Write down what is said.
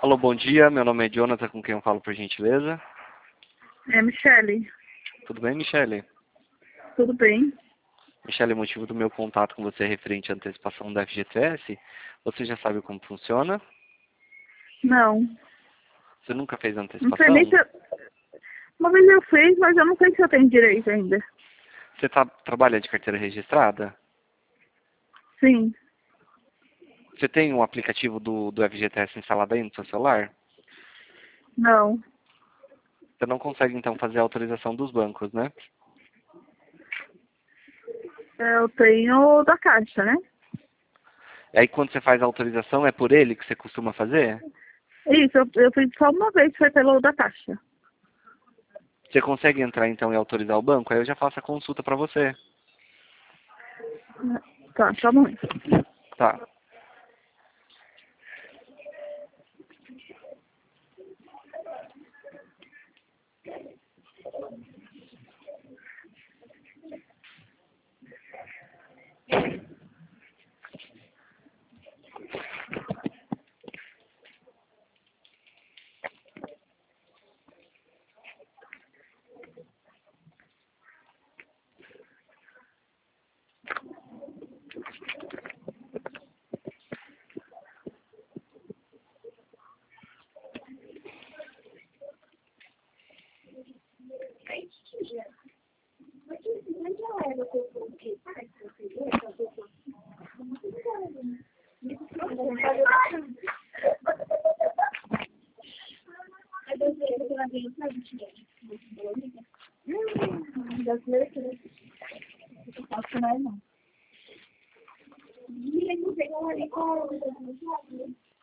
Alô, bom dia. Meu nome é Jonathan, com quem eu falo, por gentileza. É, Michele. Tudo bem, Michele? Tudo bem? Michele, o motivo do meu contato com você é referente à antecipação da FGTS. Você já sabe como funciona? Não. Você nunca fez Não sei antecipação? nem se eu... Uma vez eu fiz, mas eu não sei se eu tenho direito ainda. Você trabalha de carteira registrada? Sim. Você tem um aplicativo do FGTS instalado aí no seu celular? Não. Você não consegue, então, fazer a autorização dos bancos, né? Eu tenho da Caixa, né? E aí, quando você faz a autorização, é por ele que você costuma fazer? Isso, eu fiz só uma vez, foi pelo da Caixa. Você consegue entrar, então, e autorizar o banco? Aí eu já faço a consulta para você. Tá, só um momento. Tá. Não.